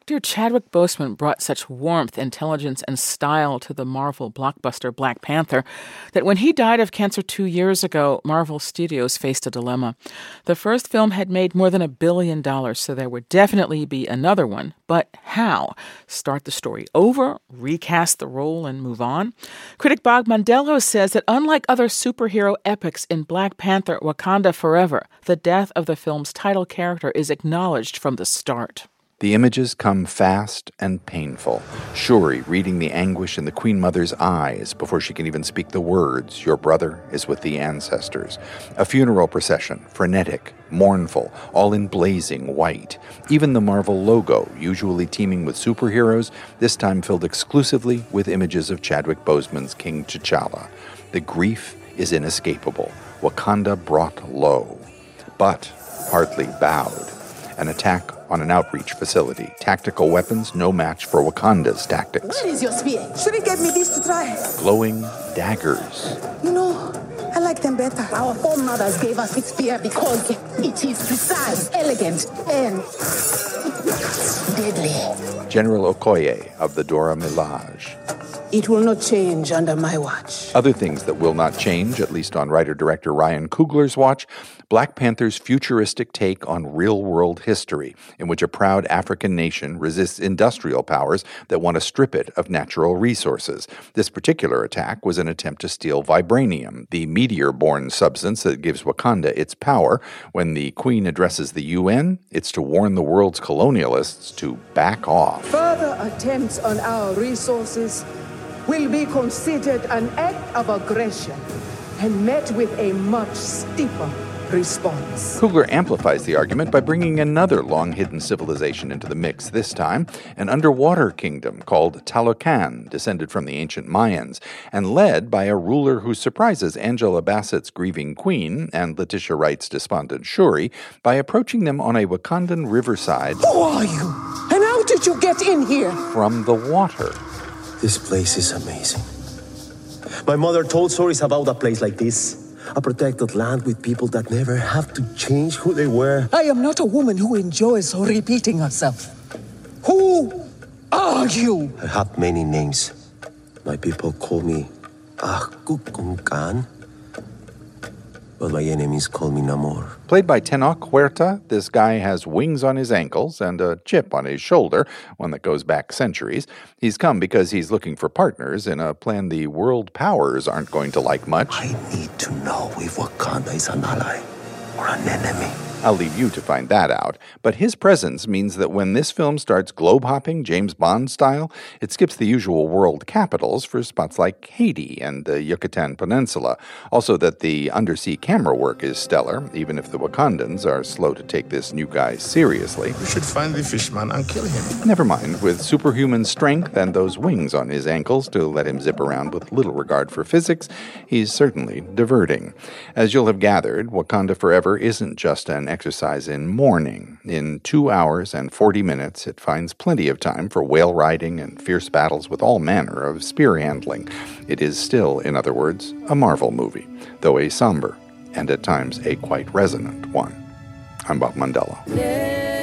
Actor Chadwick Boseman brought such warmth, intelligence, and style to the Marvel blockbuster Black Panther that when he died of cancer 2 years ago, Marvel Studios faced a dilemma. The first film had made more than $1 billion, so there would definitely be another one. But how? Start the story over, recast the role, and move on? Critic Bob Mondello says that unlike other superhero epics in Black Panther Wakanda Forever, the death of the film's title character is acknowledged from the start. The images come fast and painful. Shuri reading the anguish in the Queen Mother's eyes before she can even speak the words, "Your brother is with the ancestors." A funeral procession, frenetic, mournful, all in blazing white. Even the Marvel logo, usually teeming with superheroes, this time filled exclusively with images of Chadwick Boseman's King T'Challa. The grief is inescapable. Wakanda brought low, but hardly bowed. An attack on an outreach facility. Tactical weapons no match for Wakanda's tactics. Where is your spear? Shuri gave me this to try. Glowing daggers. You know, I like them better. Our foremothers gave us this spear because it is precise, elegant, and deadly. General Okoye of the Dora Milaje. It will not change under my watch. Other things that will not change, at least on writer-director Ryan Coogler's watch, Black Panther's futuristic take on real-world history, in which a proud African nation resists industrial powers that want to strip it of natural resources. This particular attack was an attempt to steal vibranium, the meteor-borne substance that gives Wakanda its power. When the Queen addresses the UN, it's to warn the world's colonialists to back off. Further attempts on our resources will be considered an act of aggression and met with a much steeper response. Coogler amplifies the argument by bringing another long-hidden civilization into the mix, this time an underwater kingdom called Talocan, descended from the ancient Mayans, and led by a ruler who surprises Angela Bassett's grieving queen and Letitia Wright's despondent Shuri by approaching them on a Wakandan riverside. Who are you? And how did you get in here? From the water. This place is amazing. My mother told stories about a place like this. A protected land with people that never have to change who they were. I am not a woman who enjoys repeating herself. Who are you? I have many names. My people call me Kukunkan, but my enemies call me Namor. Played by Tenoch Huerta, this guy has wings on his ankles and a chip on his shoulder, one that goes back centuries. He's come because he's looking for partners in a plan the world powers aren't going to like much. I need to know if Wakanda is an ally or an enemy. I'll leave you to find that out, but his presence means that when this film starts globe-hopping James Bond style, it skips the usual world capitals for spots like Haiti and the Yucatan Peninsula. Also that the undersea camera work is stellar, even if the Wakandans are slow to take this new guy seriously. We should find the fishman and kill him. Never mind, with superhuman strength and those wings on his ankles to let him zip around with little regard for physics, he's certainly diverting. As you'll have gathered, Wakanda Forever isn't just an exercise in mourning. In 2 hours and 40 minutes, it finds plenty of time for whale riding and fierce battles with all manner of spear handling. It is still, in other words, a Marvel movie, though a somber and at times a quite resonant one. I'm Bob Mondello.